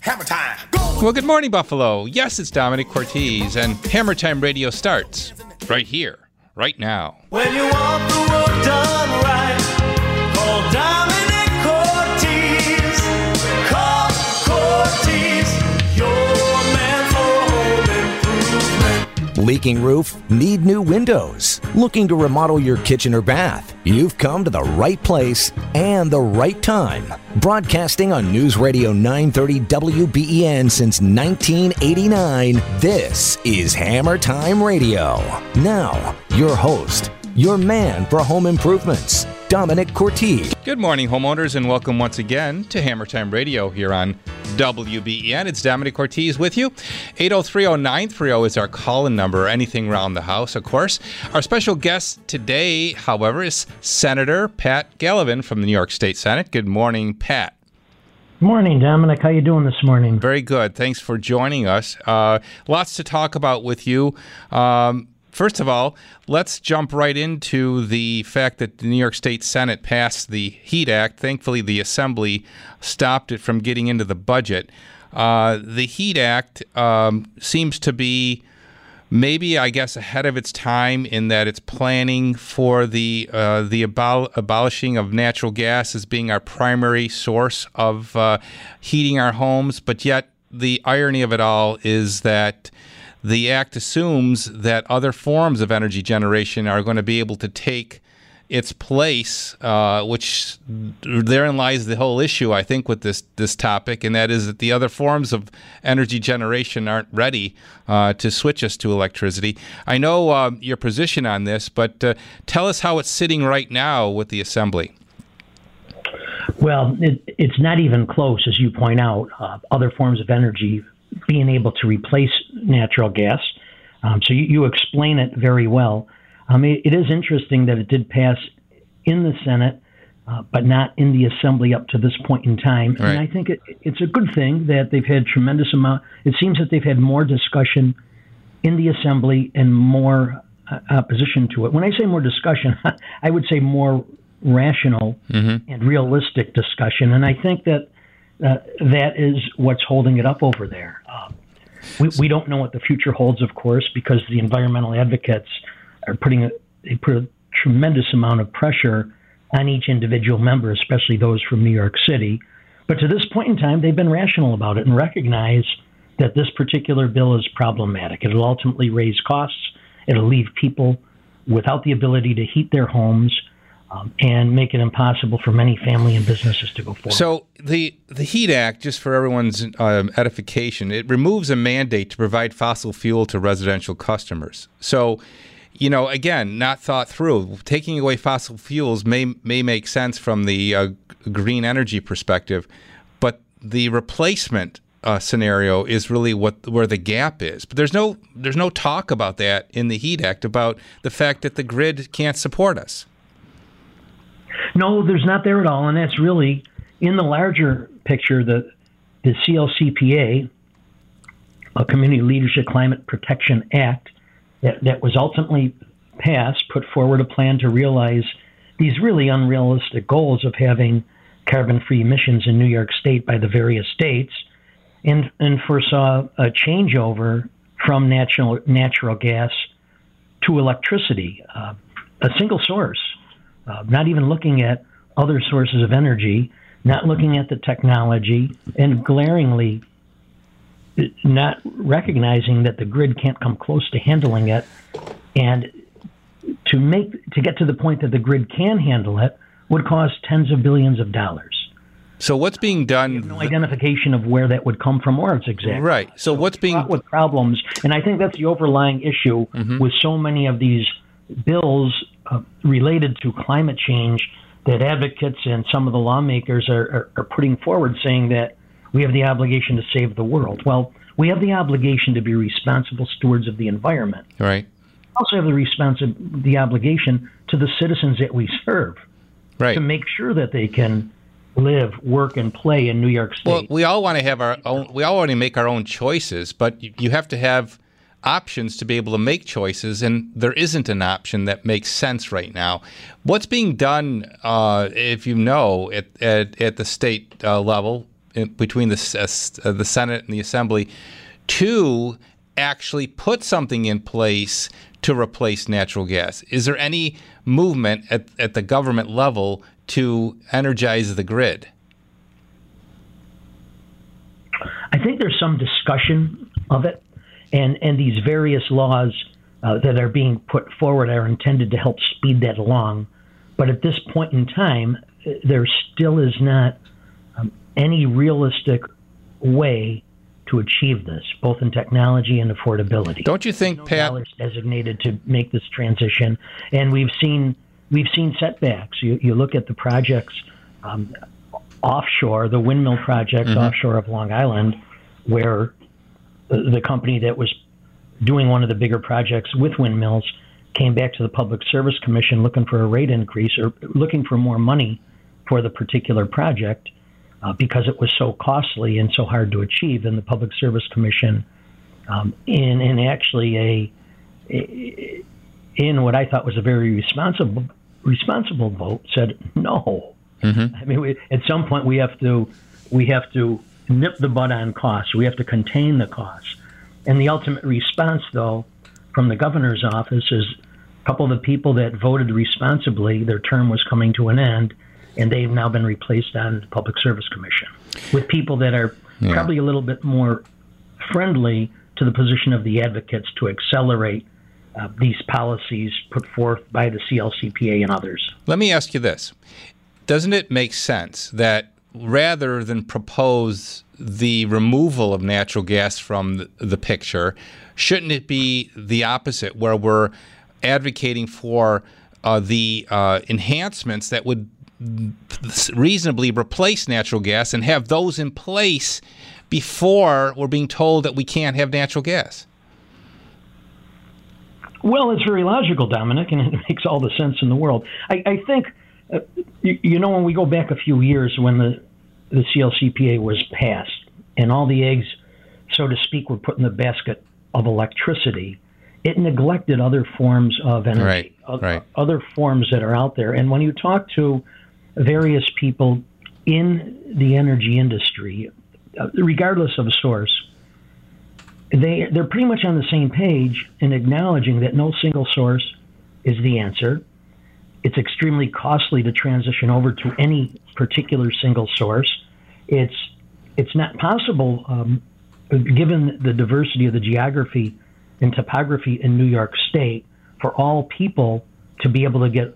Hammer time. Go! Well, good morning, Buffalo. Yes, it's Dominic Cortez, and Hammer Time Radio starts right here, right now. When you want the work done right, call Dominic Cortez. Call Cortez, your man for home improvement. Leaking roof? Need new windows? Looking to remodel your kitchen or bath? You've come to the right place and the right time. Broadcasting on News Radio 930 WBEN since 1989, this is Hammer Time Radio. Now, your host, your man for home improvements, Dominic Cortez. Good morning, homeowners, and welcome once again to Hammer Time Radio here on WBEN. It's Dominic Cortez with you. 8030930 is our call-in number, anything around the house, of course. Our special guest today, however, is Senator Pat Gallivan from the New York State Senate. Good morning, Pat. Morning, Dominic. How you doing this morning? Very good. Thanks for joining us. Lots to talk about with you. First of all, let's jump right into the fact that the New York State Senate passed the HEAT Act. Thankfully, the Assembly stopped it from getting into the budget. The HEAT Act seems to be maybe, I guess, ahead of its time in that it's planning for the abolishing of natural gas as being our primary source of heating our homes. But yet, the irony of it all is that the act assumes that other forms of energy generation are going to be able to take its place, which therein lies the whole issue, I think, with this topic, and that is that the other forms of energy generation aren't ready to switch us to electricity. I know your position on this, but tell us how it's sitting right now with the Assembly. Well, it's not even close, as you point out. Other forms of energy being able to replace natural gas. So you explain it very well. It is interesting that it did pass in the Senate, but not in the Assembly up to this point in time. Right. And I think it's a good thing that they've had tremendous amount. It seems that they've had more discussion in the Assembly and more opposition to it. When I say more discussion, I would say more rational and realistic discussion. And I think that that is what's holding it up over there. We don't know what the future holds, of course, because the environmental advocates are put a tremendous amount of pressure on each individual member, especially those from New York City. But to this point in time, they've been rational about it and recognize that this particular bill is problematic. It'll ultimately raise costs. It'll leave people without the ability to heat their homes, and make it impossible for many family and businesses to go forward. So the HEAT Act, just for everyone's edification, it removes a mandate to provide fossil fuel to residential customers. So, again, not thought through. Taking away fossil fuels may make sense from the green energy perspective, but the replacement scenario is really where the gap is. But there's no talk about that in the HEAT Act, about the fact that the grid can't support us. No, there's not there at all, and that's really, in the larger picture, the CLCPA, a Community Leadership Climate Protection Act, that was ultimately passed, put forward a plan to realize these really unrealistic goals of having carbon-free emissions in New York State by the various states, and foresaw a changeover from natural gas to electricity, a single source. Not even looking at other sources of energy, not looking at the technology, and glaringly not recognizing that the grid can't come close to handling it. And to get to the point that the grid can handle it would cost tens of billions of dollars. So what's being done? We have no identification of where that would come from or its exact. Right. So what's being with problems, and I think that's the overlying issue with so many of these bills related to climate change that advocates and some of the lawmakers are putting forward, saying that we have the obligation to save the world. Well, we have the obligation to be responsible stewards of the environment. Right. We also have the obligation to the citizens that we serve, right, to make sure that they can live, work, and play in New York State. Well, we all want to have our own. We all want to make our own choices, but you have to have options to be able to make choices, and there isn't an option that makes sense right now. What's being done, if you know, at the state level between the Senate and the Assembly to actually put something in place to replace natural gas. Is there any movement at the government level to energize the grid? I think there's some discussion of it, and these various laws that are being put forward are intended to help speed that along. But at this point in time, there still is not any realistic way to achieve this, both in technology and affordability. Don't you think, Pat? Dollars designated to make this transition, and we've seen setbacks. You look at the projects offshore, the windmill project offshore of Long Island, where the company that was doing one of the bigger projects with windmills came back to the Public Service Commission looking for a rate increase or looking for more money for the particular project because it was so costly and so hard to achieve. And the Public Service Commission, in actually in what I thought was a very responsible vote, said no. I mean, at some point we have to nip the bud on costs. We have to contain the costs. And the ultimate response, though, from the governor's office is a couple of the people that voted responsibly, their term was coming to an end, and they've now been replaced on the Public Service Commission with people that are probably a little bit more friendly to the position of the advocates to accelerate these policies put forth by the CLCPA and others. Let me ask you this. Doesn't it make sense that rather than propose the removal of natural gas from the picture, shouldn't it be the opposite, where we're advocating for the enhancements that would reasonably replace natural gas and have those in place before we're being told that we can't have natural gas? Well, it's very logical, Dominic, and it makes all the sense in the world. I think, when we go back a few years when the CLCPA was passed and all the eggs, so to speak, were put in the basket of electricity, it neglected other forms of energy, other forms that are out there. And when you talk to various people in the energy industry, regardless of source, they're pretty much on the same page in acknowledging that no single source is the answer. It's extremely costly to transition over to any particular single source. It's not possible, given the diversity of the geography and topography in New York State, for all people to be able to get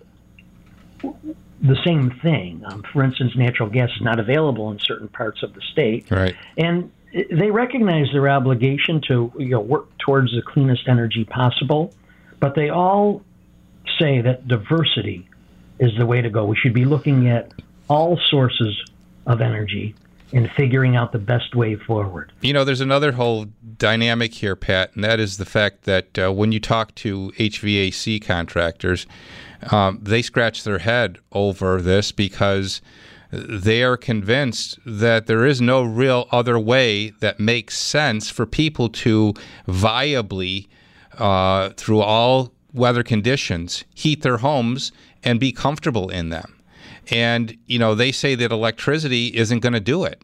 the same thing. For instance, natural gas is not available in certain parts of the state. Right. And they recognize their obligation to work towards the cleanest energy possible, but they all say that diversity is the way to go. We should be looking at all sources of energy and figuring out the best way forward. There's another whole dynamic here, Pat, and that is the fact that when you talk to HVAC contractors, they scratch their head over this because they are convinced that there is no real other way that makes sense for people to viably, through all weather conditions, heat their homes and be comfortable in them. And, they say that electricity isn't going to do it.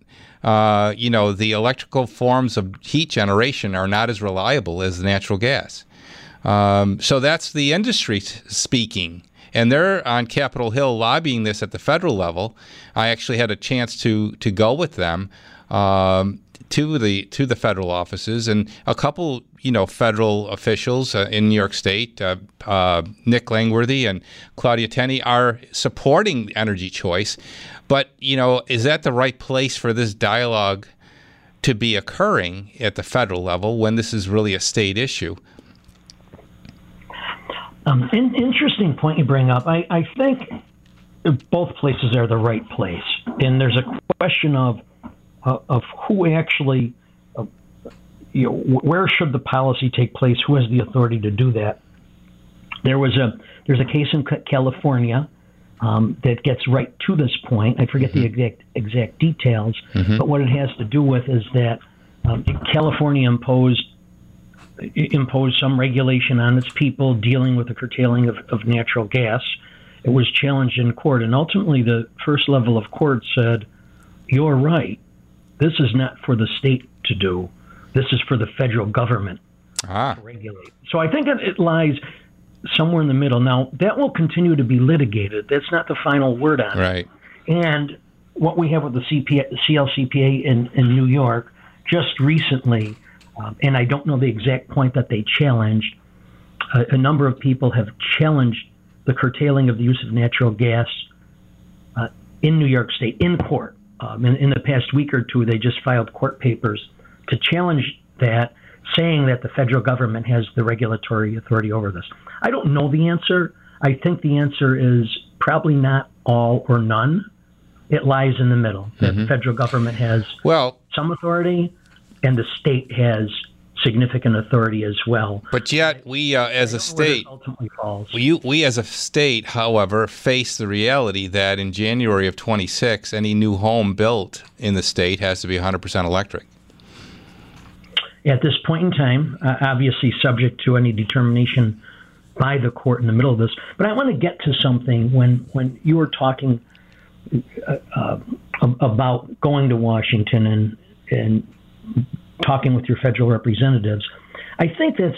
The electrical forms of heat generation are not as reliable as natural gas. So that's the industry speaking. And they're on Capitol Hill lobbying this at the federal level. I actually had a chance to go with them to the federal offices, and a couple federal officials in New York State, Nick Langworthy and Claudia Tenney, are supporting energy choice. But is that the right place for this dialogue to be occurring at the federal level when this is really a state issue? Interesting point you bring up. I think both places are the right place, and there's a question of who actually, where should the policy take place? Who has the authority to do that? There's a case in California that gets right to this point. I forget the exact details, but what it has to do with is that California imposed some regulation on its people dealing with the curtailing of natural gas. It was challenged in court, and ultimately the first level of court said, "You're right. This is not for the state to do. This is for the federal government Ah, to regulate. So I think it lies somewhere in the middle. Now, that will continue to be litigated. That's not the final word on it. right. And what we have with the CLCPA in New York just recently, and I don't know the exact point that they challenged, a number of people have challenged the curtailing of the use of natural gas in New York State in court. In the past week or two, they just filed court papers to challenge that, saying that the federal government has the regulatory authority over this. I don't know the answer. I think the answer is probably not all or none. It lies in the middle. The federal government has Well, some authority, and the state has significant authority as well. but yet we as a Where this state, ultimately falls. we as a state, however, face the reality that in January of 26, any new home built in the state has to be 100% electric. At this point in time, obviously subject to any determination by the court in the middle of this. But I want to get to something when you were talking about going to Washington and talking with your federal representatives. I think that's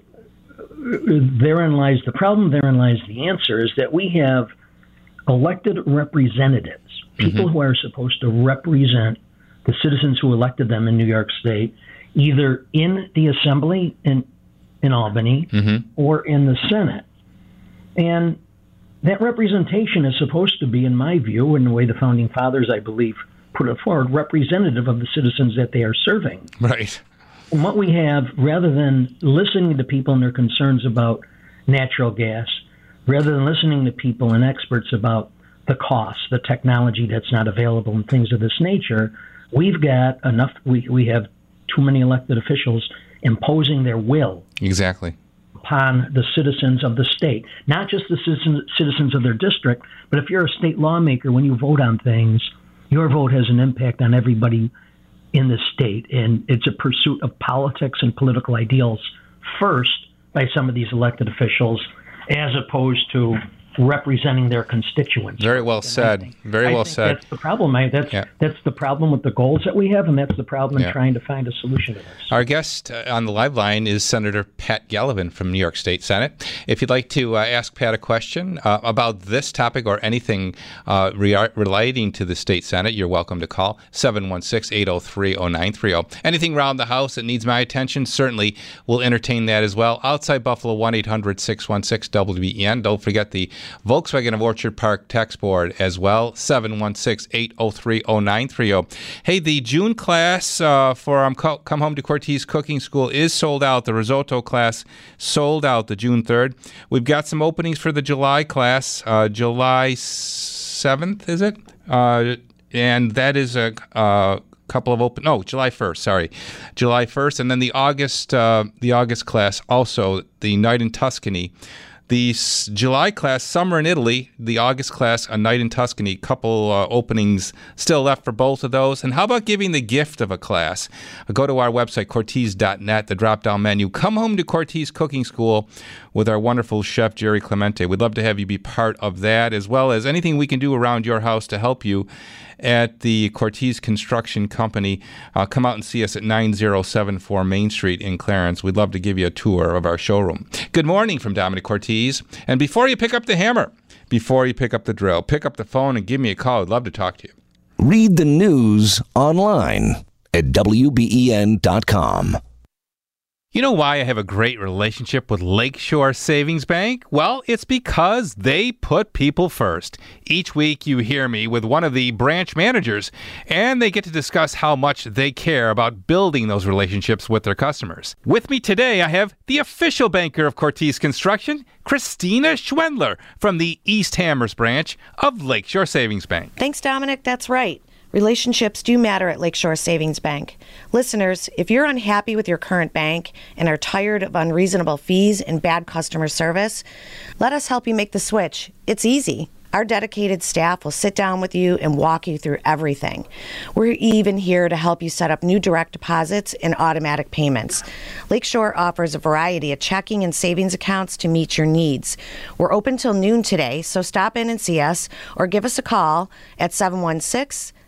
therein lies the problem. Therein lies the answer, is that we have elected representatives, people who are supposed to represent the citizens who elected them in New York State, either in the Assembly in Albany or in the Senate. And that representation is supposed to be, in my view, and the way the Founding Fathers, I believe, put it forward, representative of the citizens that they are serving. Right. And what we have, rather than listening to people and their concerns about natural gas, rather than listening to people and experts about the costs, the technology that's not available, and things of this nature, we've got enough, we have too many elected officials imposing their will Exactly. upon the citizens of the state, not just the citizens of their district, but if you're a state lawmaker, when you vote on things, your vote has an impact on everybody in the state, and it's a pursuit of politics and political ideals first by some of these elected officials, as opposed to representing their constituents. Very well said. Very well said. That's the problem. That's the problem with the goals that we have, and that's the problem in trying to find a solution to this. Our guest on the live line is Senator Pat Gallivan from New York State Senate. If you'd like to ask Pat a question about this topic or anything relating to the state Senate, you're welcome to call 716-803-0930. Anything around the house that needs my attention, certainly we'll entertain that as well. Outside Buffalo, 1-800-616-WBEN. Don't forget the Volkswagen of Orchard Park text board as well, 716-803-0930. Hey, the June class for Come Home to Cortese Cooking School is sold out. The risotto class sold out the June 3rd. We've got some openings for the July class, July 7th, is it? And that is a couple of July 1st, sorry. July 1st. And then the August class, also the Night in Tuscany. The July class, Summer in Italy. The August class, A Night in Tuscany. Couple openings still left for both of those. And how about giving the gift of a class? Go to our website, Cortese.net, the drop-down menu. Come Home to Cortese Cooking School with our wonderful chef, Jerry Clemente. We'd love to have you be part of that, as well as anything we can do around your house to help you at the Cortese Construction Company. Come out and see us at 9074 Main Street in Clarence. We'd love to give you a tour of our showroom. Good morning from Dominic Cortese. And before you pick up the hammer, before you pick up the drill, pick up the phone and give me a call. I'd love to talk to you. Read the news online at WBEN.com. You know why I have a great relationship with Lakeshore Savings Bank? Well, it's because they put people first. Each week you hear me with one of the branch managers, and they get to discuss how much they care about building those relationships with their customers. With me today, I have the official banker of Cortese Construction, Christina Schwendler from the East Hammers branch of Lakeshore Savings Bank. Thanks, Dominic. That's right. Relationships do matter at Lakeshore Savings Bank. Listeners, if you're unhappy with your current bank and are tired of unreasonable fees and bad customer service, let us help you make the switch. It's easy. Our dedicated staff will sit down with you and walk you through everything. We're even here to help you set up new direct deposits and automatic payments. Lakeshore offers a variety of checking and savings accounts to meet your needs. We're open till noon today, so stop in and see us or give us a call at 716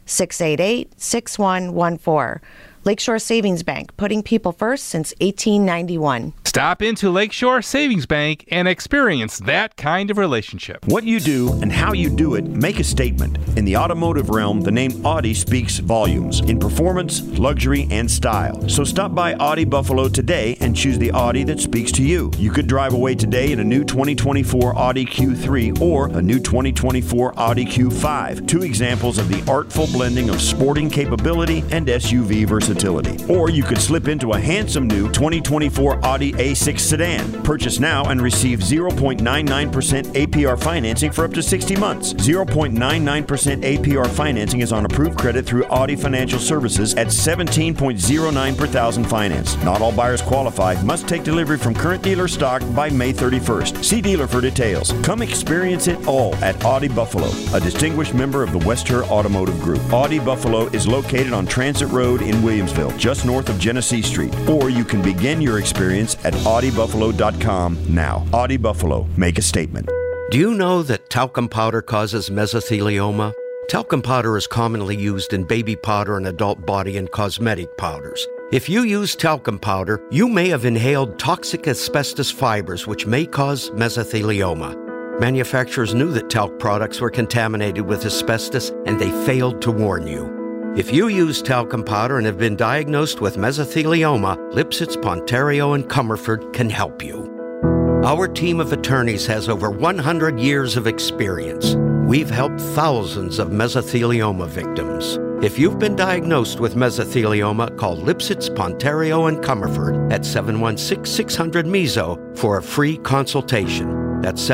688-6114. Lakeshore Savings Bank, putting people first since 1891. Stop into Lakeshore Savings Bank and experience that kind of relationship. What you do and how you do it make a statement. In the automotive realm, the name Audi speaks volumes in performance, luxury, and style. So stop by Audi Buffalo today and choose the Audi that speaks to you. You could drive away today in a new 2024 Audi Q3 or a new 2024 Audi Q5. Two examples of the artful blending of sporting capability and SUV versatility. Or you could slip into a handsome new 2024 Audi A6 sedan. Purchase now and receive 0.99% APR financing for up to 60 months. 0.99% APR financing is on approved credit through Audi Financial Services at 17.09 per thousand finance. Not all buyers qualify. Must take delivery from current dealer stock by May 31st. See dealer for details. Come experience it all at Audi Buffalo, a distinguished member of the Western Automotive Group. Audi Buffalo is located on Transit Road in Williamsville, just north of Genesee Street. Or you can begin your experience at AudiBuffalo.com now. Audi Buffalo, make a statement. Do you know that talcum powder causes mesothelioma? Talcum powder is commonly used in baby powder and adult body and cosmetic powders. If you use talcum powder, you may have inhaled toxic asbestos fibers, which may cause mesothelioma. Manufacturers knew that talc products were contaminated with asbestos, and they failed to warn you. If you use talcum powder and have been diagnosed with mesothelioma, Lipsitz, Pontario, and Comerford can help you. Our team of attorneys has over 100 years of experience. We've helped thousands of mesothelioma victims. If you've been diagnosed with mesothelioma, call Lipsitz, Pontario, and Comerford at 716-600-MESO for a free consultation. That's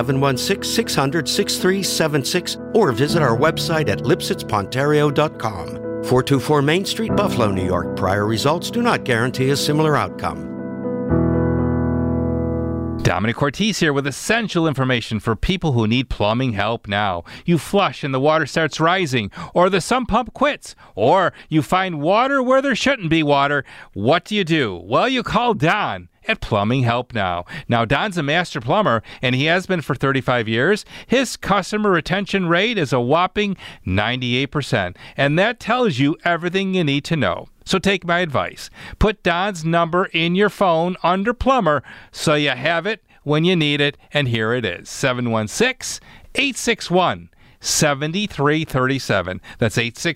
716-600-6376, or visit our website at lipsitzpontario.com. 424 Main Street, Buffalo, New York. Prior results do not guarantee a similar outcome. Dominic Ortiz here with essential information for people who need plumbing help now. You flush and the water starts rising, or the sump pump quits, or you find water where there shouldn't be water. What do? Well, you call Don at Plumbing Help Now. Now, Don's a master plumber, and he has been for 35 years. His customer retention rate is a whopping 98%, and that tells you everything you need to know. So take my advice. Put Don's number in your phone under plumber so you have it when you need it, and here it is, 716-861-7337. That's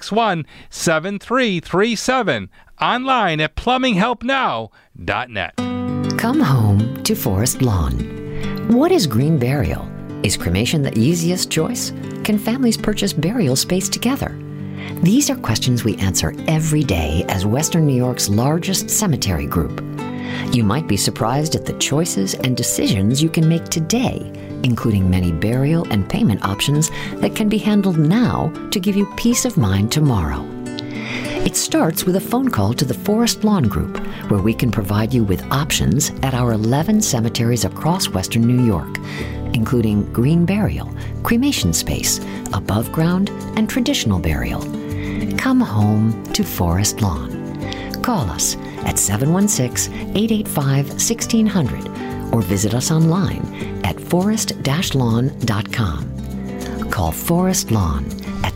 861-7337. Online at plumbinghelpnow.net. Come home to Forest Lawn. What is green burial? Is cremation the easiest choice? Can families purchase burial space together? These are questions we answer every day as Western New York's largest cemetery group. You might be surprised at the choices and decisions you can make today, including many burial and payment options that can be handled now to give you peace of mind tomorrow. It starts with a phone call to the Forest Lawn Group, where we can provide you with options at our 11 cemeteries across Western New York, including green burial, cremation space, above ground, and traditional burial. Come home to Forest Lawn. Call us at 716-885-1600 or visit us online at forest-lawn.com. Call Forest Lawn at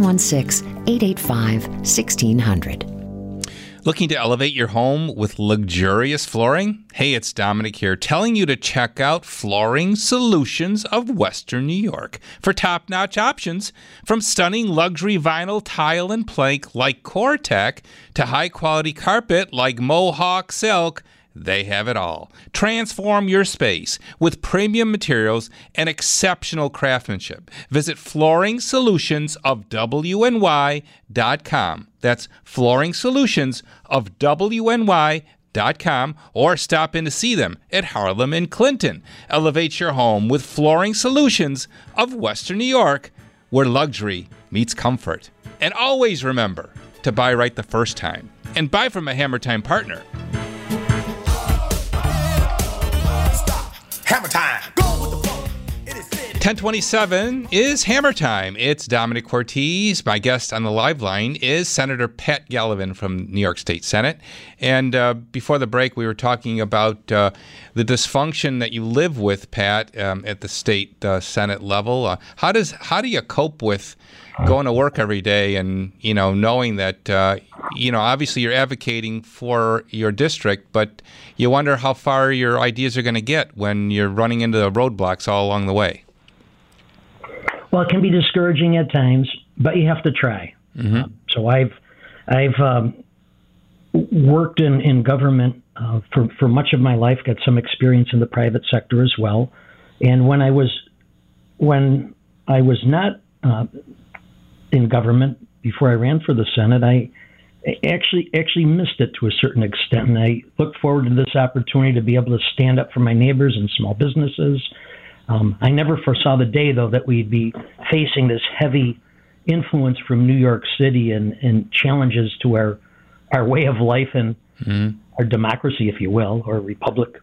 716-885-1600. Looking to elevate your home with luxurious flooring? Hey, it's Dominic here, telling you to check out Flooring Solutions of Western New York for top-notch options, from stunning luxury vinyl tile and plank like CoreTech to high-quality carpet like Mohawk Silk. They have it all. Transform your space with premium materials and exceptional craftsmanship. Visit FlooringSolutionsofWNY.com. That's FlooringSolutionsofWNY.com, or stop in to see them at Harlem and Clinton. Elevate your home with Flooring Solutions of Western New York, where luxury meets comfort. And always remember to buy right the first time, and buy from a Hammer Time partner. Hammer time. Go with the flow. It is 1027 is Hammer Time. It's Dominic Cortez. My guest on the live line is Senator Pat Gallivan from New York State Senate. And before the break, we were talking about the dysfunction that you live with, Pat, at the state Senate level. How do you cope with going to work every day and, knowing that, obviously you're advocating for your district, but you wonder how far your ideas are going to get when you're running into the roadblocks all along the way? Well, it can be discouraging at times, but you have to try. Mm-hmm. So I've worked in government for much of my life, got some experience in the private sector as well. And when I was not in government before I ran for the Senate, I actually missed it to a certain extent. And I looked forward to this opportunity to be able to stand up for my neighbors and small businesses. I never foresaw the day, though, that we'd be facing this heavy influence from New York City and challenges to our way of life and our democracy, if you will, or republic,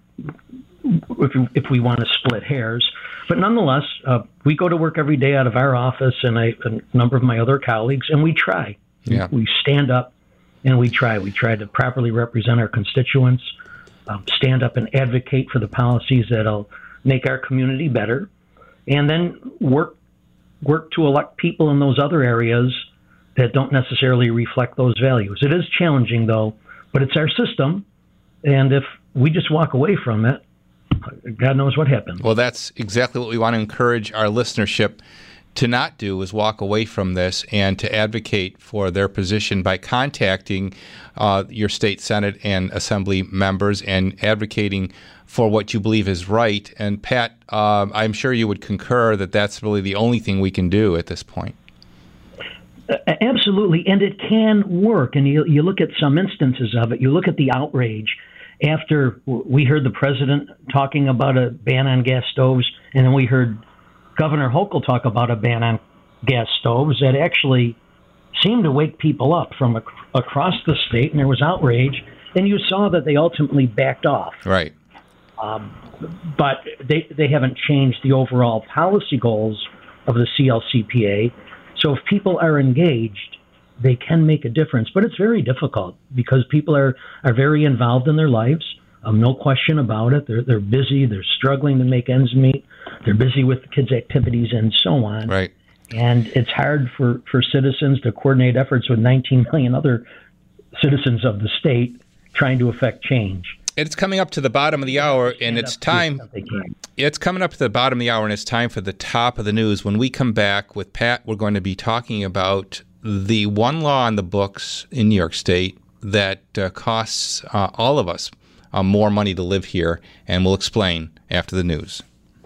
if we want to split hairs. But nonetheless, we go to work every day out of our office, and a number of my other colleagues, and we try. Yeah. We stand up and we try. We try to properly represent our constituents, stand up and advocate for the policies that'll make our community better, and then work to elect people in those other areas that don't necessarily reflect those values. It is challenging, though, but it's our system, and if we just walk away from it, God knows what happens. Well, that's exactly what we want to encourage our listenership to not do, is walk away from this and to advocate for their position by contacting your state Senate and Assembly members and advocating for what you believe is right. And Pat, I'm sure you would concur that that's really the only thing we can do at this point. Absolutely, and it can work. And you look at some instances of it. You look at the outrage after we heard the president talking about a ban on gas stoves, and then we heard Governor Hochul talk about a ban on gas stoves that actually seemed to wake people up from across the state, and there was outrage, and you saw that they ultimately backed off. Right. But they haven't changed the overall policy goals of the CLCPA. So if people are engaged, they can make a difference. But it's very difficult because people are very involved in their lives. No question about it. They're busy. They're struggling to make ends meet. They're busy with the kids' activities and so on. Right. And it's hard for citizens to coordinate efforts with 19 million other citizens of the state trying to affect change. It's coming up to the bottom of the hour, and it's time. It's coming up to the bottom of the hour, and it's time for the top of the news. When we come back with Pat, we're going to be talking about the one law on the books in New York State that costs all of us more money to live here, and we'll explain after the news.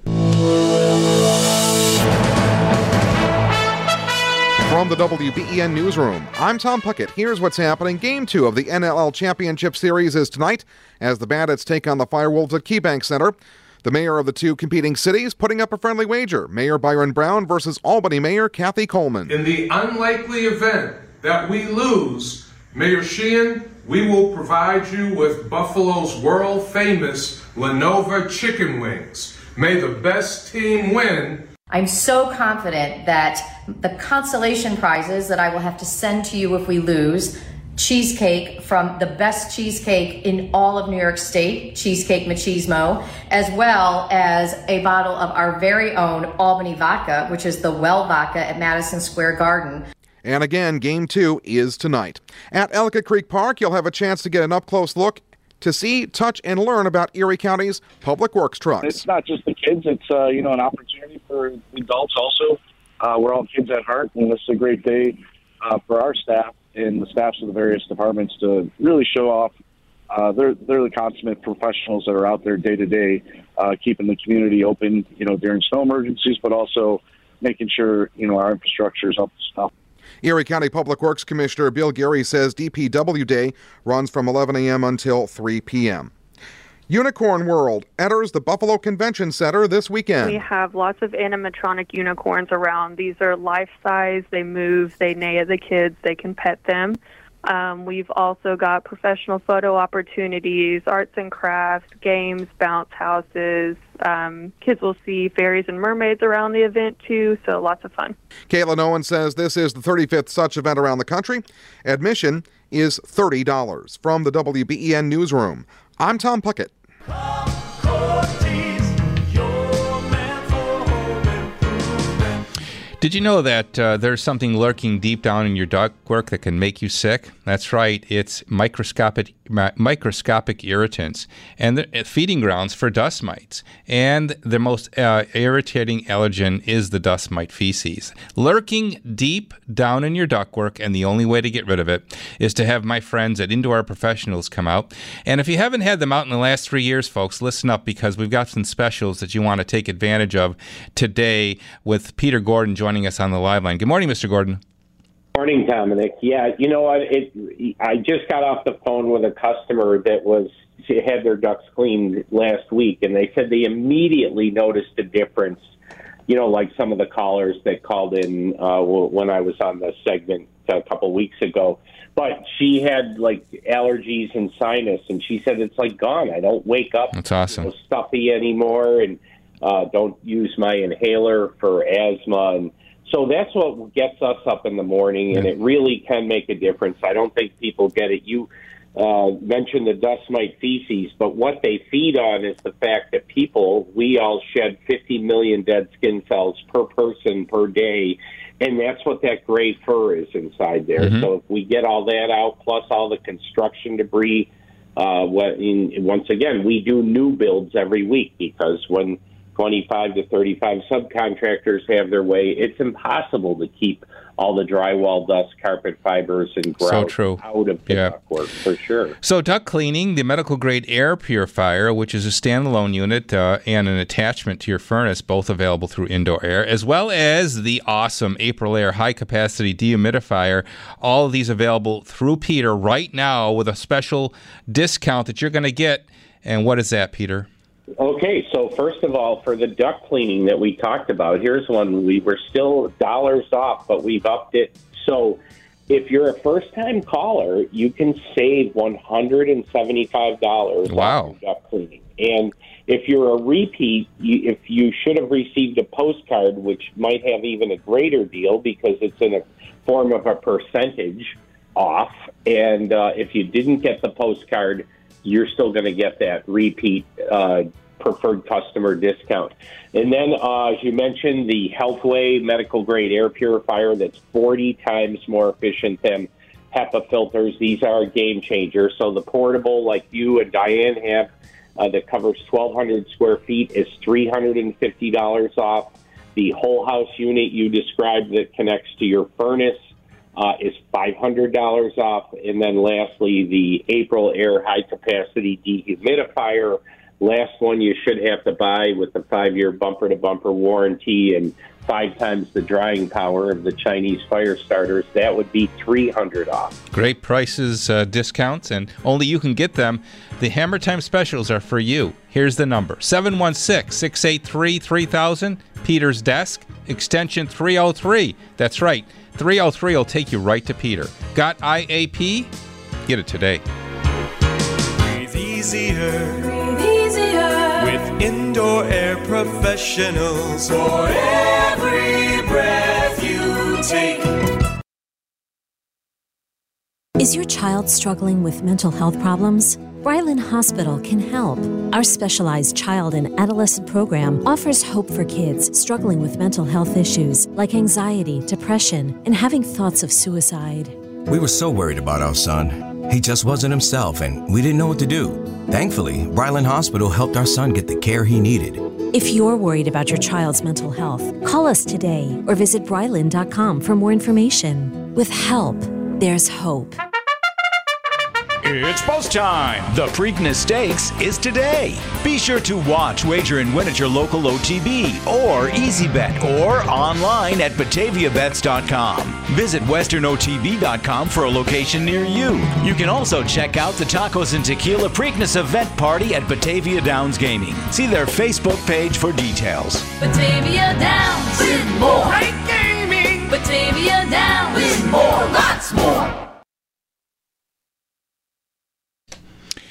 From the WBEN Newsroom, I'm Tom Puckett. Here's what's happening. Game 2 of the NLL Championship Series is tonight as the Bandits take on the Firewolves at KeyBank Center. The mayor of the two competing cities putting up a friendly wager. Mayor Byron Brown versus Albany Mayor Kathy Coleman. In the unlikely event that we lose, Mayor Sheehan, we will provide you with Buffalo's world-famous Lenova chicken wings. May the best team win. I'm so confident that the consolation prizes that I will have to send to you if we lose, cheesecake from the best cheesecake in all of New York State, Cheesecake Machismo, as well as a bottle of our very own Albany vodka, which is the Well Vodka at Madison Square Garden. And again, Game 2 is tonight. At Ellicott Creek Park, you'll have a chance to get an up-close look to see, touch, and learn about Erie County's public works trucks. It's not just the kids. It's, an opportunity for adults also. We're all kids at heart, and this is a great day for our staff and the staffs of the various departments to really show off. They're the consummate professionals that are out there day to day, keeping the community open, during snow emergencies, but also making sure, our infrastructure is up to snuff. Erie County Public Works Commissioner Bill Geary says DPW Day runs from 11 a.m. until 3 p.m. Unicorn World enters the Buffalo Convention Center this weekend. We have lots of animatronic unicorns around. These are life-size. They move. They neigh at the kids. They can pet them. We've also got professional photo opportunities, arts and crafts, games, bounce houses. Kids will see fairies and mermaids around the event, too, so lots of fun. Caitlin Owen says this is the 35th such event around the country. Admission is $30. From the WBEN Newsroom, I'm Tom Puckett. Did you know that there's something lurking deep down in your ductwork that can make you sick? That's right. It's microscopic irritants and the feeding grounds for dust mites. And the most irritating allergen is the dust mite feces. Lurking deep down in your ductwork, and the only way to get rid of it is to have my friends at Indoor Air Professionals come out. And if you haven't had them out in the last 3 years, folks, listen up, because we've got some specials that you want to take advantage of today with Peter Gordon joining us on the live line. Good morning, Mr. Gordon. Morning, Dominic. Yeah, you know what? I just got off the phone with a customer that had their ducts cleaned last week, and they said they immediately noticed a difference. You know, like some of the callers that called in when I was on the segment a couple weeks ago. But she had like allergies and sinus, and she said it's like gone. I don't wake up That's awesome. Stuffy anymore, and don't use my inhaler for asthma. And so that's what gets us up in the morning, and it really can make a difference. I don't think people get it. You mentioned the dust mite feces, but what they feed on is the fact that we all shed 50 million dead skin cells per person per day, and that's what that gray fur is inside there. Mm-hmm. So if we get all that out, plus all the construction debris, once again, we do new builds every week, because when 25 to 35 subcontractors have their way, it's impossible to keep all the drywall dust, carpet fibers, and grout out of the ductwork, for sure. So duct cleaning, the medical grade air purifier, which is a standalone unit and an attachment to your furnace, both available through Indoor Air, as well as the awesome April Air high capacity dehumidifier. All of these available through Peter right now with a special discount that you're going to get. And what is that, Peter? Okay, so first of all, for the duct cleaning that we talked about, here's one. We were still dollars off, but we've upped it. So if you're a first-time caller, you can save $175 on duct cleaning. And if you're a repeat, if you should have received a postcard, which might have even a greater deal because it's in a form of a percentage off. And if you didn't get the postcard, you're still going to get that repeat preferred customer discount. And then, as you mentioned, the Healthway medical-grade air purifier that's 40 times more efficient than HEPA filters. These are a game changer. So the portable, like you and Diane have, that covers 1,200 square feet is $350 off. The whole house unit you described that connects to your furnace is $500 off. And then lastly, the April Air high-capacity dehumidifier, last one you should have to buy with the 5-year bumper-to-bumper warranty and 5 times the drying power of the Chinese fire starters. That would be $300 off. Great prices, discounts, and only you can get them. The Hammer Time specials are for you. Here's the number, 716-683-3000, Peter's desk, extension 303. That's right. 303 will take you right to Peter. Got IAP? Get it today. Breathe easier. Breathe easier. With Indoor Air Professionals. For every breath you take. Is your child struggling with mental health problems? Breiland Hospital can help. Our specialized child and adolescent program offers hope for kids struggling with mental health issues like anxiety, depression, and having thoughts of suicide. We were so worried about our son. He just wasn't himself, and we didn't know what to do. Thankfully, Breiland Hospital helped our son get the care he needed. If you're worried about your child's mental health, call us today or visit Breiland.com for more information. With help, there's hope. It's post time. The Preakness Stakes is today. Be sure to watch, wager, and win at your local OTB or EasyBet or online at BataviaBets.com. Visit WesternOTB.com for a location near you. You can also check out the Tacos and Tequila Preakness event party at Batavia Downs Gaming. See their Facebook page for details. Batavia Downs with more. Great gaming. Batavia Downs with more. Lots more.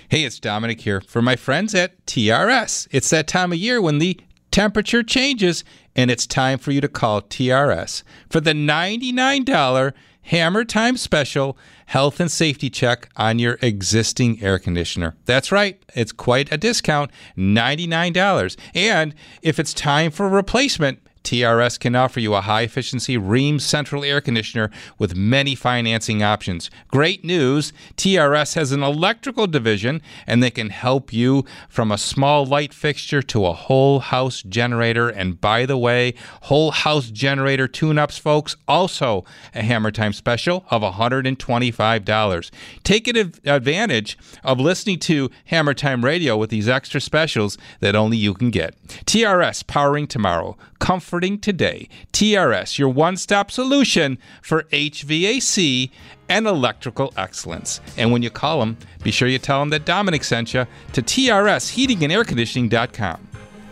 Hey, it's Dominic here for my friends at TRS. It's that time of year when the temperature changes, and it's time for you to call TRS for the $99 Hammer Time Special health and safety check on your existing air conditioner. That's right. It's quite a discount, $99. And if it's time for a replacement, TRS can offer you a high-efficiency Rheem central air conditioner with many financing options. Great news, TRS has an electrical division, and they can help you from a small light fixture to a whole house generator. And by the way, whole house generator tune-ups, folks, also a Hammer Time special of $125. Take advantage of listening to Hammer Time Radio with these extra specials that only you can get. TRS, powering tomorrow, comforting today. TRS, your one-stop solution for HVAC and electrical excellence. And when you call them, be sure you tell them that Dominic sent you to TRSheatingandairconditioning.com.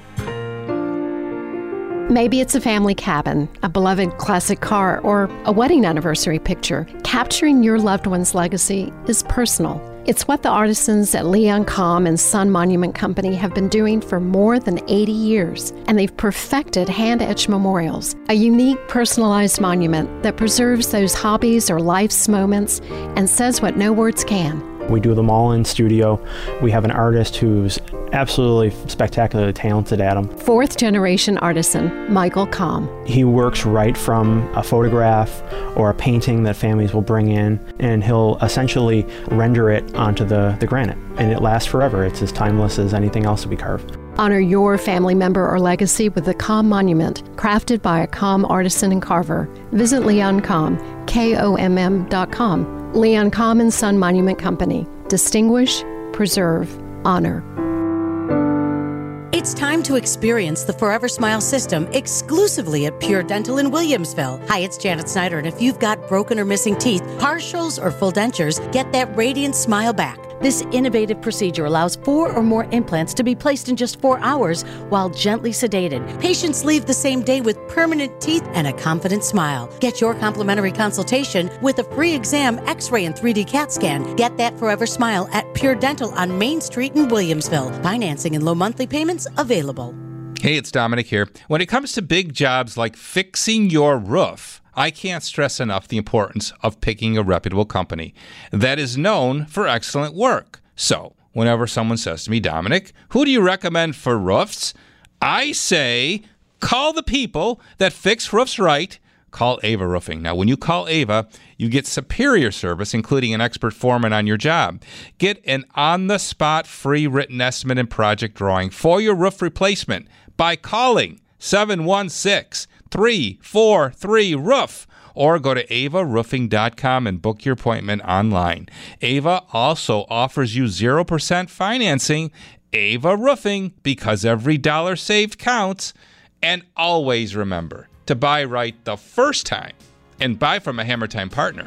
Maybe it's a family cabin, a beloved classic car, or a wedding anniversary picture. Capturing your loved one's legacy is personal. It's what the artisans at Leon Comm and Son Monument Company have been doing for more than 80 years, and they've perfected hand-etched memorials, a unique personalized monument that preserves those hobbies or life's moments and says what no words can. We do them all in studio. We have an artist who's absolutely spectacularly talented at them. Fourth-generation artisan Michael Comm. He works right from a photograph or a painting that families will bring in, and he'll essentially render it onto the granite. And it lasts forever. It's as timeless as anything else to be carved. Honor your family member or legacy with the Comm Monument, crafted by a Comm artisan and carver. Visit Leon Comm, KOMM.com. Leon Comm and Son Monument Company. Distinguish, preserve, honor. It's time to experience the Forever Smile system exclusively at Pure Dental in Williamsville. Hi, it's Janet Snyder, and if you've got broken or missing teeth, partials or full dentures, get that radiant smile back. This innovative procedure allows 4 or more implants to be placed in just 4 hours while gently sedated. Patients leave the same day with permanent teeth and a confident smile. Get your complimentary consultation with a free exam, x-ray, and 3D CAT scan. Get that Forever Smile at Pure Dental on Main Street in Williamsville. Financing and low monthly payments available. Hey, it's Dominic here. When it comes to big jobs like fixing your roof, I can't stress enough the importance of picking a reputable company that is known for excellent work. So, whenever someone says to me, Dominic, who do you recommend for roofs? I say, call the people that fix roofs right. Call Ava Roofing. Now, when you call Ava, you get superior service, including an expert foreman on your job. Get an on-the-spot free written estimate and project drawing for your roof replacement by calling 716-343-ROOF, or go to avaroofing.com and book your appointment online. Ava also offers you 0% financing. Ava Roofing, because every dollar saved counts. And always remember to buy right the first time and buy from a Hammer Time partner.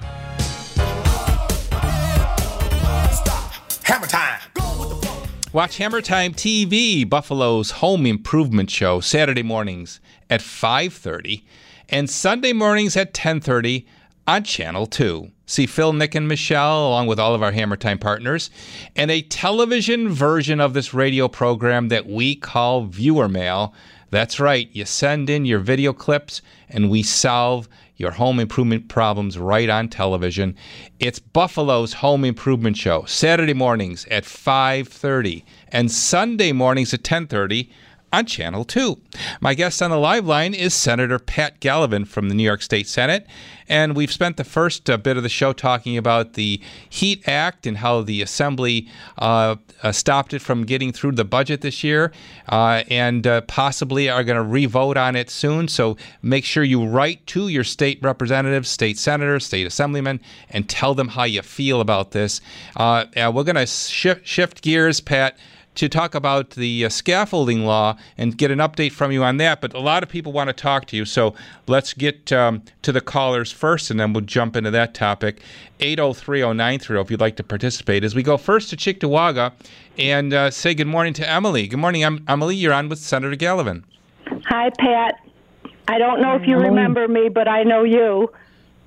Hammer Time! Watch Hammer Time TV, Buffalo's home improvement show, Saturday mornings at 5:30 and Sunday mornings at 10:30 on Channel 2. See Phil, Nick, and Michelle, along with all of our Hammer Time partners, and a television version of this radio program that we call Viewer Mail. That's right, you send in your video clips, and we solve your home improvement problems right on television. It's Buffalo's Home Improvement Show, Saturday mornings at 5:30 and Sunday mornings at 10:30 on Channel 2. My guest on the live line is Senator Pat Gallivan from the New York State Senate, and we've spent the first bit of the show talking about the HEAT Act and how the Assembly stopped it from getting through the budget this year, and possibly are going to re-vote on it soon. So make sure you write to your state representatives, state senators, state assemblymen, and tell them how you feel about this. We're going to shift gears, Pat, to talk about the scaffolding law and get an update from you on that. But a lot of people want to talk to you, so let's get to the callers first, and then we'll jump into that topic. 803-0930 if you'd like to participate. As we go first to Cheektowaga and say good morning to Emily. Good morning, Emily. You're on with Senator Gallivan. Hi, Pat. I don't know if you remember me, but I know you.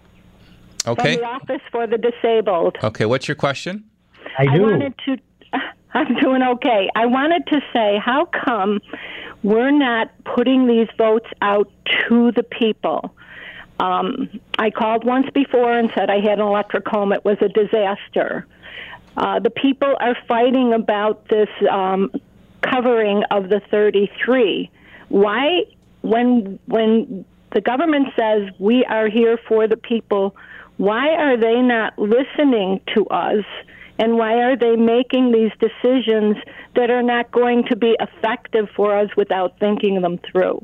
Okay. From the Office for the Disabled. Okay, what's your question? I wanted to I'm doing okay. I wanted to say, how come we're not putting these votes out to the people? I called once before and said I had an electric home. It was a disaster. The people are fighting about this covering of the 33. Why, when the government says we are here for the people, why are they not listening to us? And why are they making these decisions that are not going to be effective for us without thinking them through?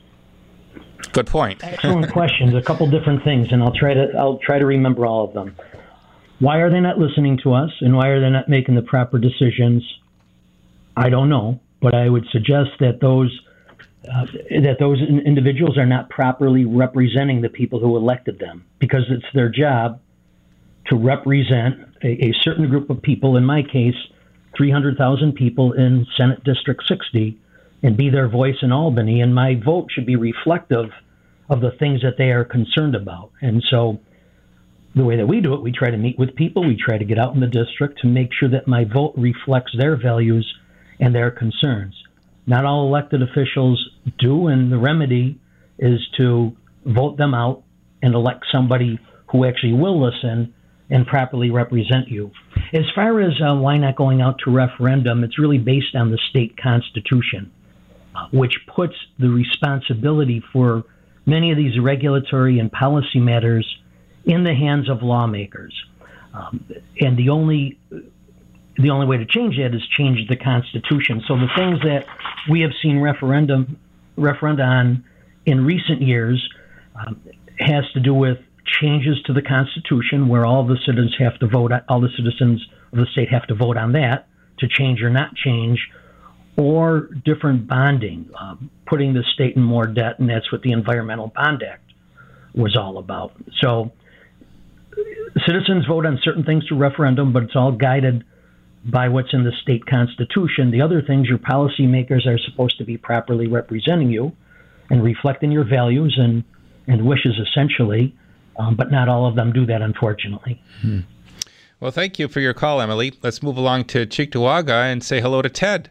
Good point. Excellent questions. A couple different things, and I'll try to remember all of them. Why are they not listening to us, and why are they not making the proper decisions? I don't know, but I would suggest that those individuals are not properly representing the people who elected them, because it's their job to represent a certain group of people, in my case, 300,000 people in Senate District 60, and be their voice in Albany, and my vote should be reflective of the things that they are concerned about. And so the way that we do it, we try to meet with people, we try to get out in the district to make sure that my vote reflects their values and their concerns. Not all elected officials do, and the remedy is to vote them out and elect somebody who actually will listen and properly represent you. As far as why not going out to referendum, it's really based on the state constitution, which puts the responsibility for many of these regulatory and policy matters in the hands of lawmakers. And the only way to change that is change the Constitution. So the things that we have seen referenda on in recent years has to do with changes to the Constitution, where all the citizens have to vote. All the citizens of the state have to vote on that to change or not change, or different bonding, putting the state in more debt, and that's what the Environmental Bond Act was all about. So citizens vote on certain things through referendum, but it's all guided by what's in the state constitution. The other things, your policymakers are supposed to be properly representing you and reflecting your values and wishes, essentially, but not all of them do that, unfortunately. Well, thank you for your call, Emily. Let's move along to Cheektowaga and say hello to Ted.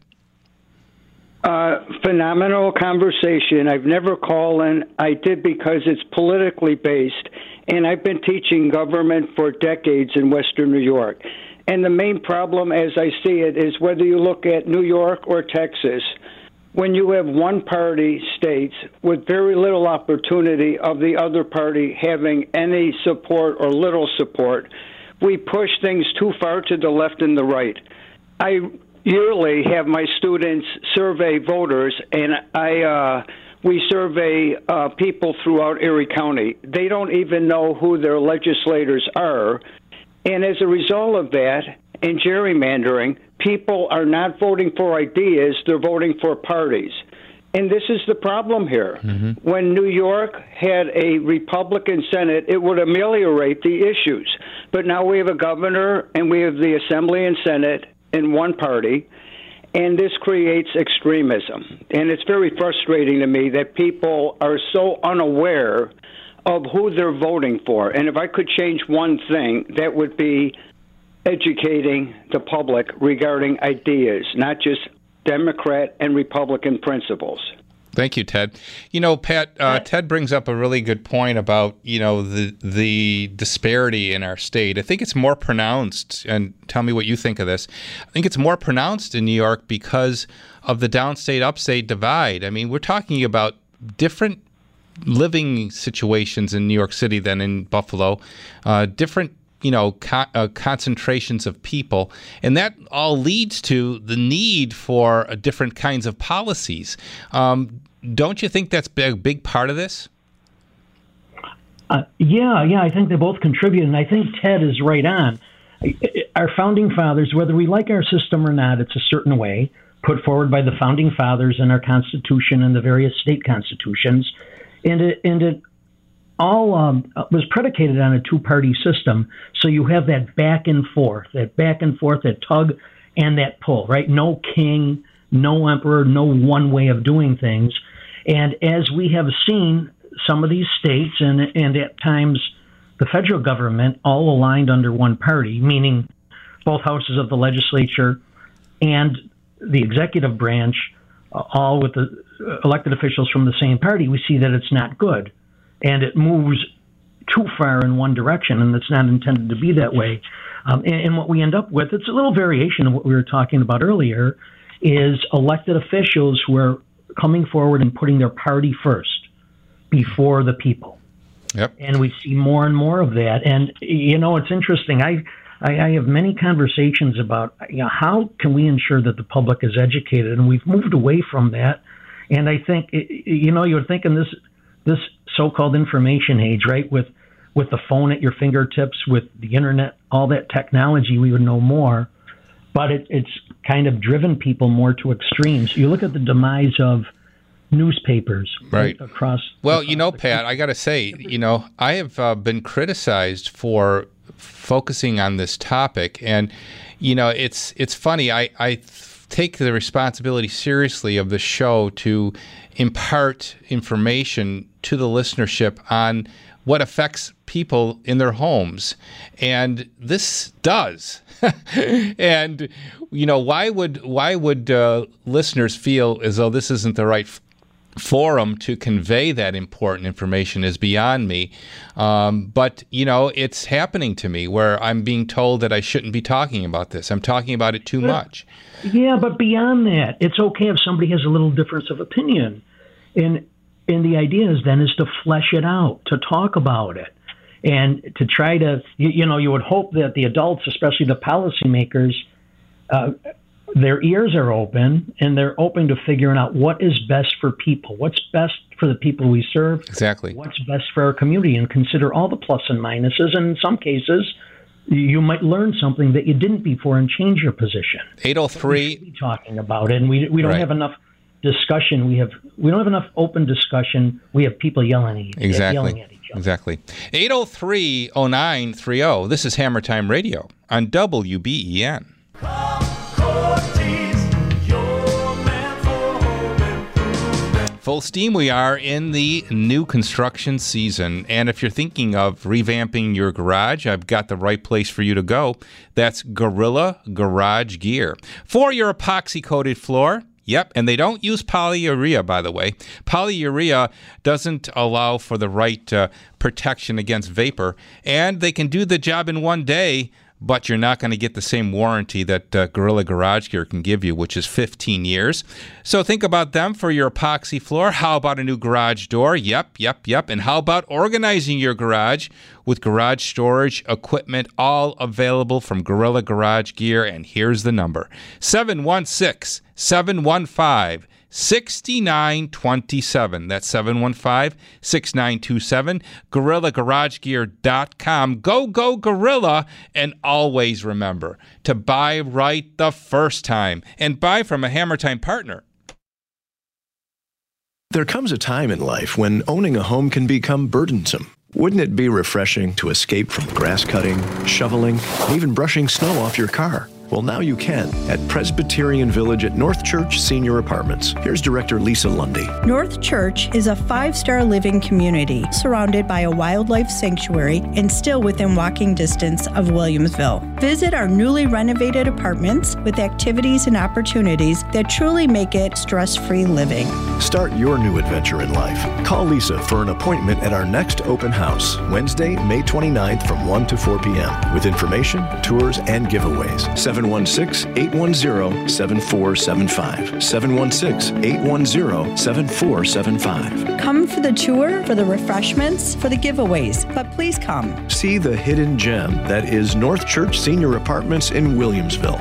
Phenomenal conversation. I've never called in. I did because it's politically based, and I've been teaching government for decades in Western New York. And the main problem, as I see it, is whether you look at New York or Texas, when you have one-party states with very little opportunity of the other party having any support or little support, we push things too far to the left and the right. I yearly have my students survey voters, and we survey people throughout Erie County. They don't even know who their legislators are. And as a result of that, in gerrymandering, people are not voting for ideas, they're voting for parties. And this is the problem here. Mm-hmm. When New York had a Republican Senate, it would ameliorate the issues. But now we have a governor and we have the Assembly and Senate in one party, and this creates extremism. And it's very frustrating to me that people are so unaware of who they're voting for. And if I could change one thing, that would be educating the public regarding ideas, not just Democrat and Republican principles. Thank you, Ted. You know, Pat, Ted brings up a really good point about, the disparity in our state. I think it's more pronounced, and tell me what you think of this. I think it's more pronounced in New York because of the downstate-upstate divide. I mean, we're talking about different living situations in New York City than in Buffalo, different concentrations of people, and that all leads to the need for different kinds of policies. Don't you think that's a big part of this? Yeah, I think they both contribute, and I think Ted is right on. Our founding fathers, whether we like our system or not, it's a certain way, put forward by the founding fathers in our Constitution and the various state constitutions, and it all was predicated on a two-party system. So you have that back and forth, that tug and that pull, right? No king, no emperor, no one way of doing things. And as we have seen, some of these states and at times the federal government all aligned under one party, meaning both houses of the legislature and the executive branch, all with the elected officials from the same party, we see that it's not good. And it moves too far in one direction, and it's not intended to be that way. And what we end up with, it's a little variation of what we were talking about earlier, is elected officials who are coming forward and putting their party first before the people. Yep. And we see more and more of that. And, it's interesting. I have many conversations about, how can we ensure that the public is educated? And we've moved away from that. And I think, you would think in this so-called information age, right, with the phone at your fingertips, with the internet, all that technology, we would know more. But it's kind of driven people more to extremes. You look at the demise of newspapers right across. Well, Pat, I got to say, I have been criticized for focusing on this topic, and it's funny. I take the responsibility seriously of the show to impart information to the listenership on what affects people in their homes, and this does. And why would listeners feel as though this isn't the right forum to convey that important information is beyond me. But it's happening to me where I'm being told that I shouldn't be talking about this. I'm talking about it too much. Yeah, but beyond that, it's okay if somebody has a little difference of opinion. And the idea is to flesh it out, to talk about it, and to try to, you would hope that the adults, especially the policymakers, their ears are open, and they're open to figuring out what is best for people, what's best for the people we serve, exactly, what's best for our community, and consider all the plus and minuses. And in some cases, you might learn something that you didn't before and change your position. 803 be talking about it, and we don't have enough discussion. We don't have enough open discussion. We have people yelling at each other. Exactly. 803-0930. This is Hammer Time Radio on WBEN. Full steam we are in the new construction season, and if you're thinking of revamping your garage, I've got the right place for you to go. That's Gorilla Garage Gear. For your epoxy-coated floor, yep, and they don't use polyurea, by the way. Polyurea doesn't allow for the right protection against vapor, and they can do the job in one day, but you're not going to get the same warranty that Gorilla Garage Gear can give you, which is 15 years. So think about them for your epoxy floor. How about a new garage door? Yep. And how about organizing your garage with garage storage equipment, all available from Gorilla Garage Gear? And here's the number, 716-715-6927. That's 715-6927. GorillaGarageGear.com. Go Gorilla, and always remember to buy right the first time and buy from a Hammer Time partner. There comes a time in life when owning a home can become burdensome. Wouldn't it be refreshing to escape from grass cutting, shoveling, and even brushing snow off your car? Well, now you can at Presbyterian Village at North Church Senior Apartments. Here's Director Lisa Lundy. North Church is a 5-star living community surrounded by a wildlife sanctuary and still within walking distance of Williamsville. Visit our newly renovated apartments with activities and opportunities that truly make it stress-free living. Start your new adventure in life. Call Lisa for an appointment at our next open house, Wednesday, May 29th from 1 to 4 p.m. with information, tours, and giveaways. 716-810-7475. 716-810-7475. Come for the tour, for the refreshments, for the giveaways, but please come. See the hidden gem that is North Church Senior Apartments in Williamsville.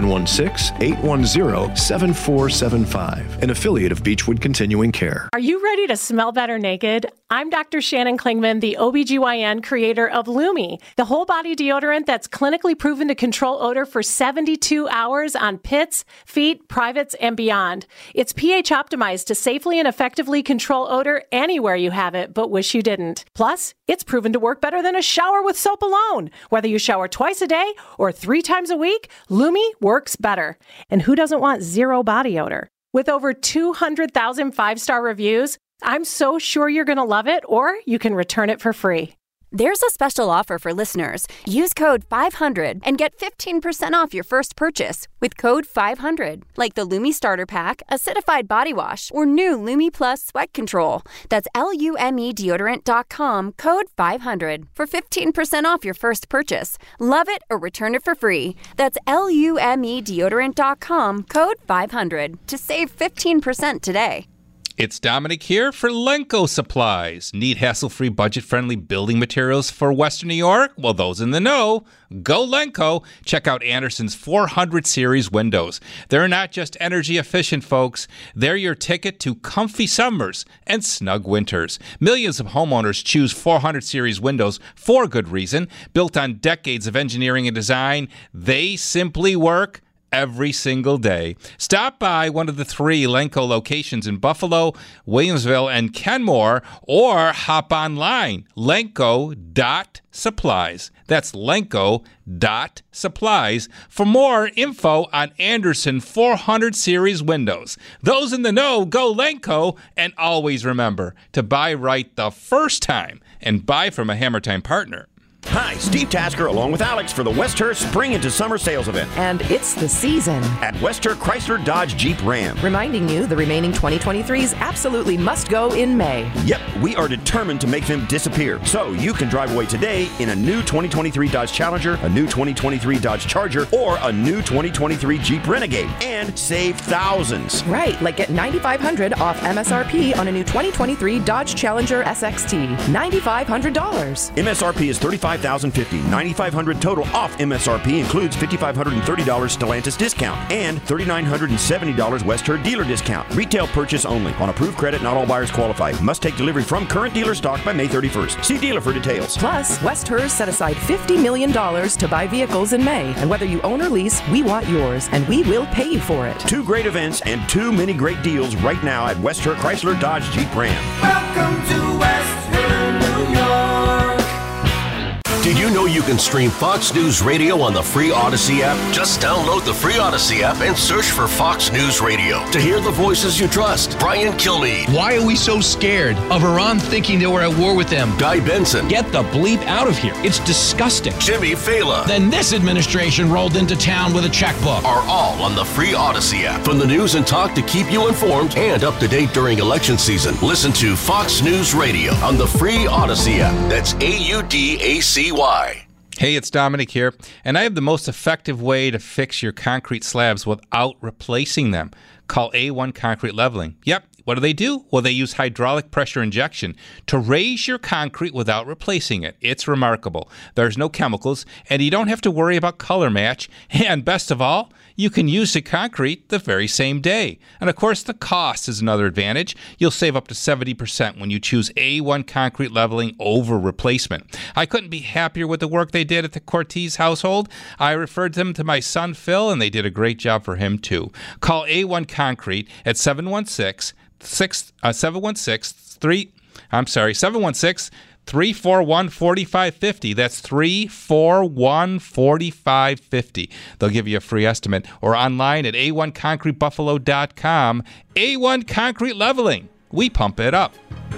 716-810-7475. An affiliate of Beechwood Continuing Care. Are you ready to smell better naked? I'm Dr. Shannon Klingman, the OBGYN creator of Lumi, the whole body deodorant that's clinically proven to control odor for 72 hours on pits, feet, privates, and beyond. It's pH optimized to safely and effectively control odor anywhere you have it, but wish you didn't. Plus, it's proven to work better than a shower with soap alone. Whether you shower twice a day or 3 times a week, Lumi works better. And who doesn't want zero body odor? With over 200,000 5-star reviews, I'm so sure you're going to love it, or you can return it for free. There's a special offer for listeners. Use code 500 and get 15% off your first purchase with code 500, like the Lumi Starter Pack, Acidified Body Wash, or new Lumi Plus Sweat Control. That's LumeDeodorant.com, code 500 for 15% off your first purchase. Love it or return it for free. That's LumeDeodorant.com, code 500 to save 15% today. It's Dominic here for Lenco Supplies. Need hassle-free, budget-friendly building materials for Western New York? Well, those in the know, go Lenco. Check out Anderson's 400 series windows. They're not just energy efficient, folks. They're your ticket to comfy summers and snug winters. Millions of homeowners choose 400 series windows for good reason. Built on decades of engineering and design, they simply work every single day. Stop by one of the 3 Lenco locations in Buffalo, Williamsville, and Kenmore, or hop online, lenco.supplies. That's lenco.supplies for more info on Anderson 400 series windows. Those in the know, go Lenco, and always remember to buy right the first time and buy from a Hammer Time partner. Hi, Steve Tasker along with Alex for the Western Spring into Summer Sales Event. And it's the season. At Western Chrysler Dodge Jeep Ram. Reminding you the remaining 2023s absolutely must go in May. Yep, we are determined to make them disappear. So you can drive away today in a new 2023 Dodge Challenger, a new 2023 Dodge Charger, or a new 2023 Jeep Renegade. And save thousands. Right, like get $9,500 off MSRP on a new 2023 Dodge Challenger SXT. $9,500. MSRP is $35,050. $9,500 total off MSRP includes $5,530 Stellantis discount and $3,970 Western dealer discount. Retail purchase only. On approved credit, not all buyers qualify. Must take delivery from current dealer stock by May 31st. See dealer for details. Plus, Westhers set aside $50 million to buy vehicles in May. And whether you own or lease, we want yours, and we will pay you for it. 2 great events and 2 many great deals right now at Western Chrysler Dodge Jeep Ram. Welcome to Western New York. Did you know you can stream Fox News Radio on the free Odyssey app? Just download the free Odyssey app and search for Fox News Radio to hear the voices you trust. Brian Kilmeade. Why are we so scared of Iran thinking that we're at war with them? Guy Benson. Get the bleep out of here. It's disgusting. Jimmy Fallon. Then this administration rolled into town with a checkbook. Are all on the free Odyssey app. From the news and talk to keep you informed and up to date during election season. Listen to Fox News Radio on the free Odyssey app. That's AUDACY. Hey, it's Dominic here, and I have the most effective way to fix your concrete slabs without replacing them. Call A1 Concrete Leveling. Yep. What do? Well, they use hydraulic pressure injection to raise your concrete without replacing it. It's remarkable. There's no chemicals, and you don't have to worry about color match. And best of all, you can use the concrete the very same day. And of course, the cost is another advantage. You'll save up to 70% when you choose A1 Concrete Leveling over replacement. I couldn't be happier with the work they did at the Cortez household. I referred them to my son, Phil, and they did a great job for him, too. Call A1 Concrete at 716-341-4550. That's 341-4550. They'll give you a free estimate or online at a1concretebuffalo.com. A1 Concrete Leveling. We pump it up.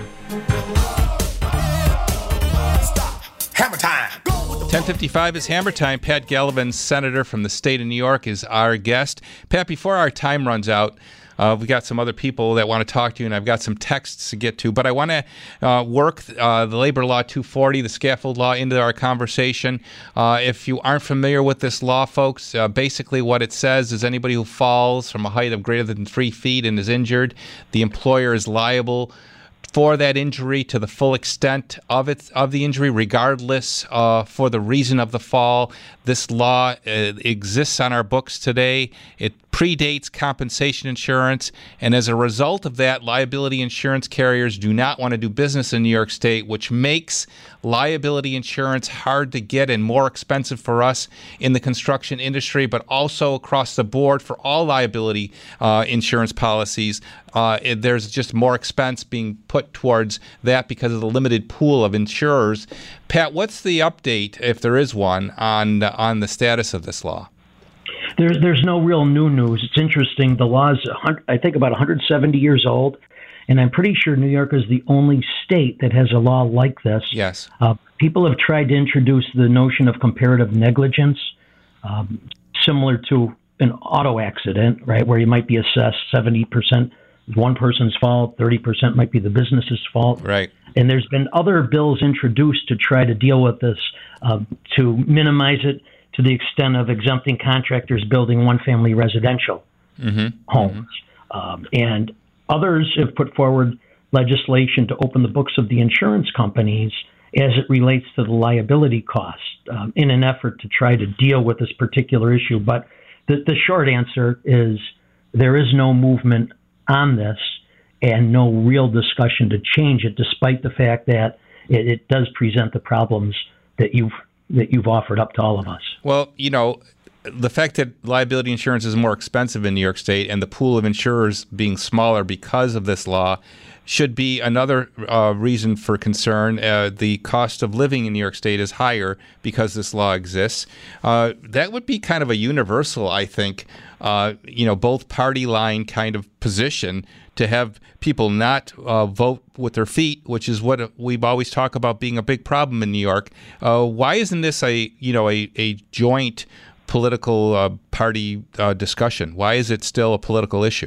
Hammer time. 10:55 is Hammer Time. Pat Gallivan, senator from the state of New York, is our guest. Pat, before our time runs out, we got some other people that want to talk to you, and I've got some texts to get to. But I want to work the Labor Law 240, the scaffold law, into our conversation. If you aren't familiar with this law, folks, basically what it says is anybody who falls from a height of greater than 3 feet and is injured, the employer is liable for that injury to the full extent of the injury, regardless for the reason of the fall. This law exists on our books today. It predates compensation insurance, and as a result of that, liability insurance carriers do not want to do business in New York State, which makes liability insurance hard to get and more expensive for us in the construction industry, but also across the board for all liability insurance policies. There's just more expense being put towards that because of the limited pool of insurers. Pat, what's the update, if there is one, on the status of this law? There's no real new news. It's interesting. The law is, I think, about 170 years old, and I'm pretty sure New York is the only state that has a law like this. Yes. People have tried to introduce the notion of comparative negligence, similar to an auto accident, right, where you might be assessed 70% one person's fault, 30% might be the business's fault. Right. And there's been other bills introduced to try to deal with this, to minimize it to the extent of exempting contractors building one-family residential homes. And others have put forward legislation to open the books of the insurance companies as it relates to the liability costs in an effort to try to deal with this particular issue. But the short answer is there is no movement on this and no real discussion to change it, despite the fact that it does present the problems that you've offered up to all of us. Well, the fact that liability insurance is more expensive in New York State and the pool of insurers being smaller because of this law should be another reason for concern. The cost of living in New York State is higher because this law exists. That would be kind of a universal, I think, both party line kind of position to have people not vote with their feet, which is what we've always talked about being a big problem in New York. Why isn't this a joint political party discussion? Why is it still a political issue?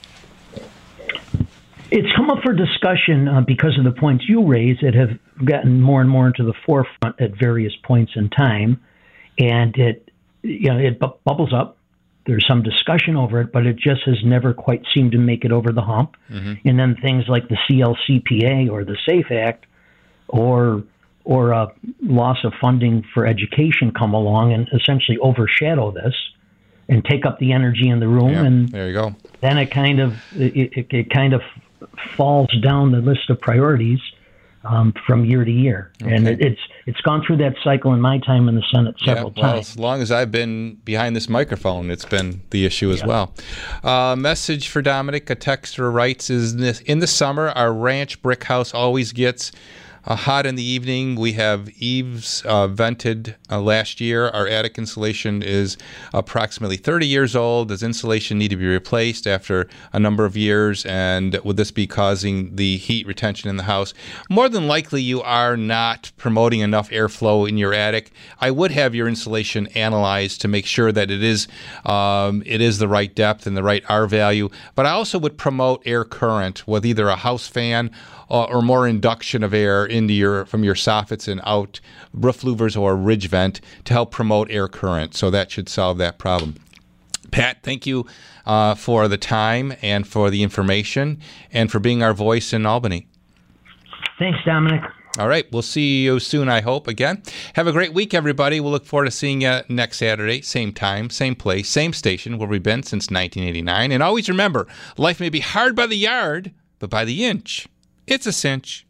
It's come up for discussion because of the points you raise that have gotten more and more into the forefront at various points in time, and it bubbles up. There's some discussion over it, but it just has never quite seemed to make it over the hump. And then things like the CLCPA or the SAFE Act or loss of funding for education come along and essentially overshadow this and take up the energy in the room. Yeah, and there you go. Then it kind of falls down the list of priorities from year to year. Okay. And it's gone through that cycle in my time in the Senate several times. As long as I've been behind this microphone, it's been the issue as well. Message for Dominic, a texter writes, in the summer, our ranch brick house always gets hot in the evening. We have eaves vented last year. Our attic insulation is approximately 30 years old. Does insulation need to be replaced after a number of years? And would this be causing the heat retention in the house? More than likely, you are not promoting enough airflow in your attic. I would have your insulation analyzed to make sure that it is the right depth and the right R value. But I also would promote air current with either a house fan or more induction of air into from your soffits and out, roof louvers or ridge vent to help promote air current. So that should solve that problem. Pat, thank you for the time and for the information and for being our voice in Albany. Thanks, Dominic. All right. We'll see you soon, I hope, again. Have a great week, everybody. We'll look forward to seeing you next Saturday, same time, same place, same station where we've been since 1989. And always remember, life may be hard by the yard, but by the inch, it's a cinch.